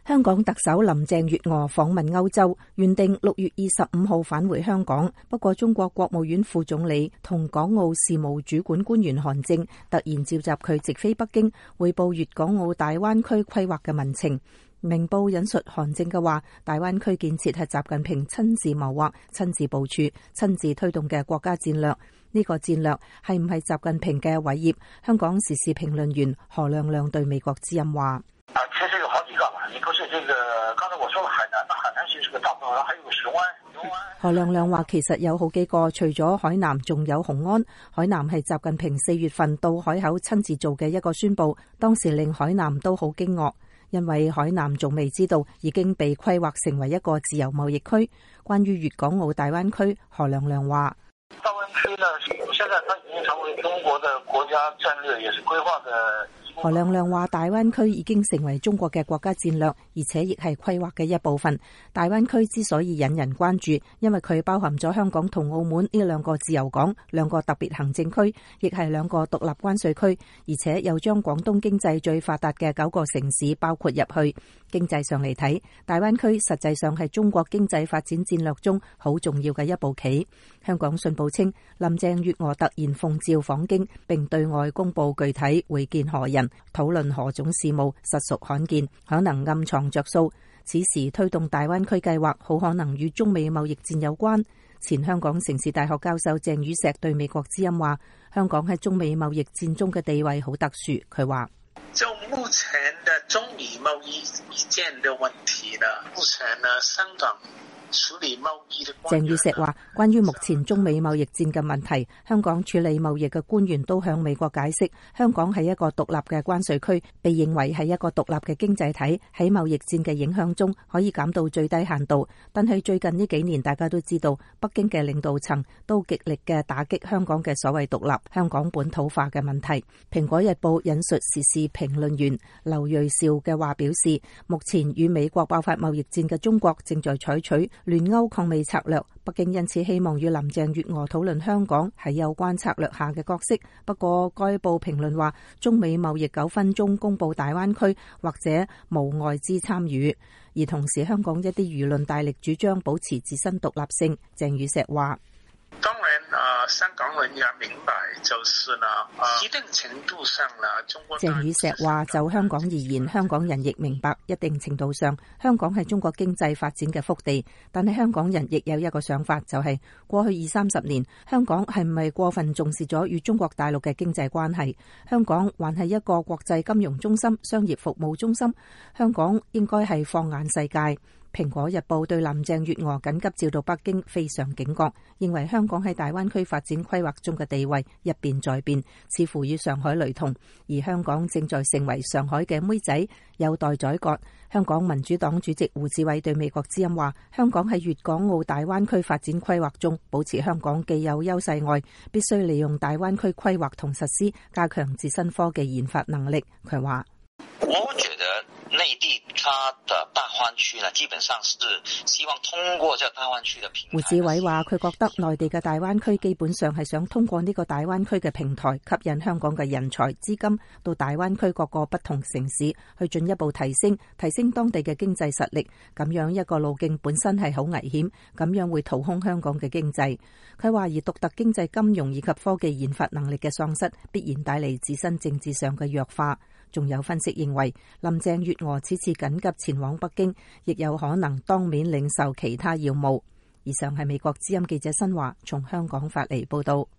香港特首林鄭月娥訪問歐洲，原定6月25號返回香港。不過中國國務院副總理同港澳事務主管官員韓正突然召集佢直飛北京，匯報粵港澳大灣區規劃嘅民情。明報引述韓正嘅話，大灣區建設係習近平親自謀劃、親自部署、親自推動嘅國家戰略。呢個戰略係唔係習近平嘅偉業？香港時事評論員何亮亮對美國之音話： 其實有好幾個嘛，你不是這個，剛才我說了海南，那海南其實是個大部分，還有個雄安。 何亮亮話其實有好幾個，除咗海南，仲有雄安。海南係習近平4月份到海口親自做嘅一個宣佈，當時令海南都好驚愕，因為海南仲未知道已經被規劃成為一個自由貿易區。關於粵港澳大灣區，何亮亮話： 大灣區呢，現在它已經成為中國的國家戰略，也是規劃的。 何亮亮話：大灣區已經成為中國嘅國家戰略，而且亦係規劃嘅一部分。大灣區之所以引人關注，因為佢包含咗香港同澳門呢兩個自由港、兩個特別行政區，亦係兩個獨立關稅區，而且又將廣東經濟最發達嘅9個城市包括入去。經濟上嚟睇，大灣區實際上係中國經濟發展戰略中好重要嘅一步棋。香港信報稱，林鄭月娥突然奉召訪京，並對外公布具體會見何人、討論何種事務，實屬罕見，可能暗藏着數。此時推動大灣區計劃，好可能與中美貿易戰有關。前香港城市大學教授鄭宇碩對美國之音話：香港喺中美貿易戰中嘅地位好特殊。佢話： 就目前的中美貿易戰的問題呢，目前呢香港處理貿易的。 鄭宇碩話：關於目前中美貿易戰嘅問題，香港處理貿易嘅官員都向美國解釋，香港係一個獨立嘅關稅區，被認為係一個獨立嘅經濟體，喺貿易戰嘅影響中可以減到最低限度。但係最近呢幾年，大家都知道，北京嘅領導層都極力嘅打擊香港嘅所謂獨立、香港本土化嘅問題。蘋果日報引述時事評論員劉銳紹嘅話表示，目前與美國爆發貿易戰嘅中國正在採取聯歐抗美策略，北京因此希望與林鄭月娥討論香港喺有關策略下嘅角色。不過該報評論話，中美貿易糾紛中公布大灣區或者無外資參與，而同時香港一啲輿論大力主張保持自身獨立性。鄭宇碩話： 當然香港人也明白，就是呢一定程度上啦，中國。鄭宇碩話：就香港而言，香港人亦明白一定程度上，香港係中國經濟發展嘅福地。但係香港人亦有一個想法，就係過去20-30年，香港係唔係過分重視咗與中國大陸嘅經濟關係？香港還係一個國際金融中心、商業服務中心。香港應該係放眼世界。蘋果日報對林鄭月娥緊急召到北京非常警覺，認為香港喺大灣區發展規劃中嘅地位一變再變，似乎與上海雷同，而香港正在成為上海嘅妹仔，有待宰割。香港民主黨主席胡志偉對美國之音話：香港喺粵港澳大灣區發展規劃中保持香港既有優勢外，必須利用大灣區規劃同實施，加強自身科技研發能力。佢話： 我覺得內地它的大灣區呢，基本上是希望通過這大灣區的平台。 胡志偉話：佢覺得內地嘅大灣區基本上係想通過呢個大灣區嘅平台，吸引香港嘅人才、資金到大灣區各個不同城市去進一步提升當地嘅經濟實力。咁樣一個路徑本身係好危險，咁樣會掏空香港嘅經濟。佢話：而獨特經濟金融以及科技研發能力嘅喪失，必然帶嚟自身政治上嘅弱化。仲有分析認為，林鄭月娥此次緊急前往北京，亦有可能當面領受其他要務。以上係美國之音記者新華從香港發嚟報道。